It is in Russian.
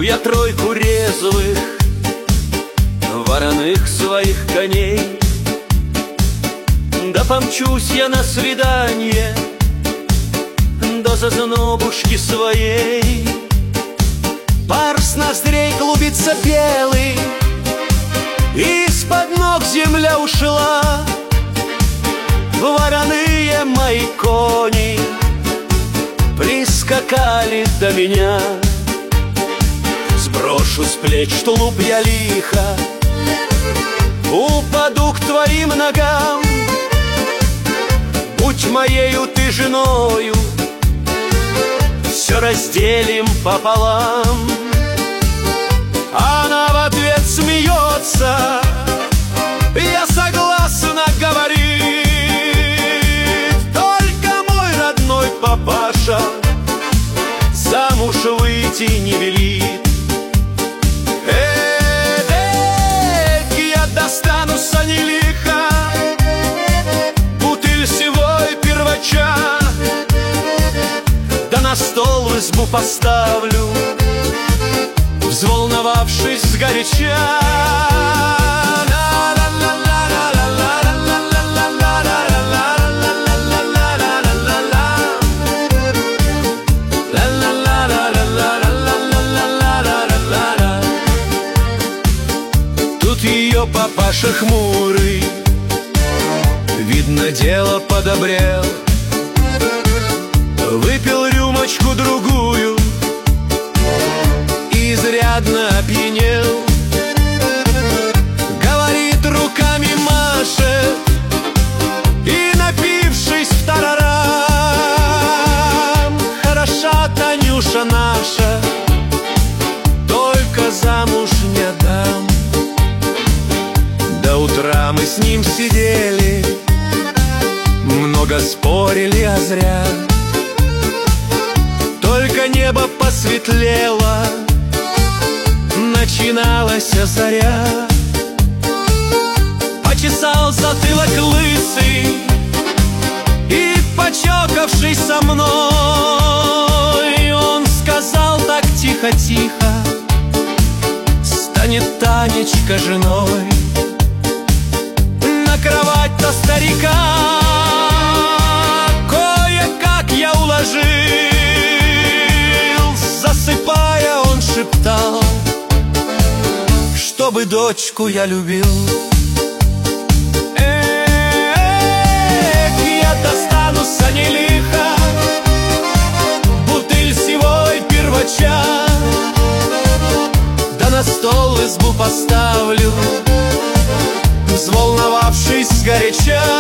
я тройку резвых вороных своих коней. Да помчусь я на свидание до зазнобушки своей. Пар с ноздрей клубится белый, из-под ног земля ушла. Вороные мои кони прискакали до меня. Сброшу с плеч тулуп я лихо, упаду к твоим ногам. Будь моею ты женою, все разделим пополам. Она в ответ смеется, я согласна, говорит. Только мой родной папаша замуж выйти не велит. Я достану сани лихо, бутыль сивой первача, да на стол избу поставлю, взволновавшись сгоряча. Тут ее папаша хмурый, видно, дело подобрел. Выпил рюмочку-другую, изрядно опьянел. Говорит, руками машет и, напившись второрам: хороша Танюша наша, только замуж не отдам. До утра мы с ним сидели, много спорили, а зря. Только небо посветлело, начиналась заря. Почесал затылок лысый и, почокавшись со мной, он сказал так тихо-тихо: станет Танечка женой. На кровать-то старика кое-как я уложил. Засыпая, он шептал, чтобы дочку я любил. Я достану сани лихо, бутыль сивой первача, да на стол избу поставлю, взволновавшись сгоряча.